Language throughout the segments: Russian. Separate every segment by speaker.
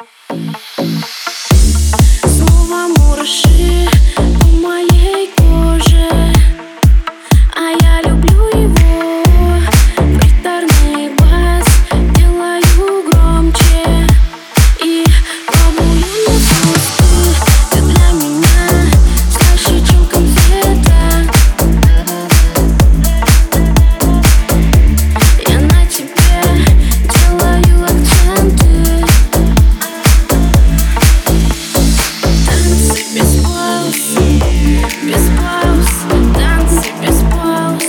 Speaker 1: Снова мураши по моей коже, а я люблю его. Гитарный бас делаю громче и пробую на вкус. Ты для меня слаще, чем конфета. Я на тебе делаю акценты. Танцы без пауз, без пауз, танцы без пауз.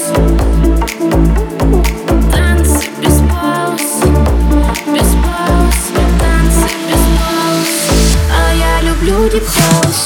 Speaker 1: Танцы без пауз, без пауз, танцы без пауз. А я люблю дип хаус.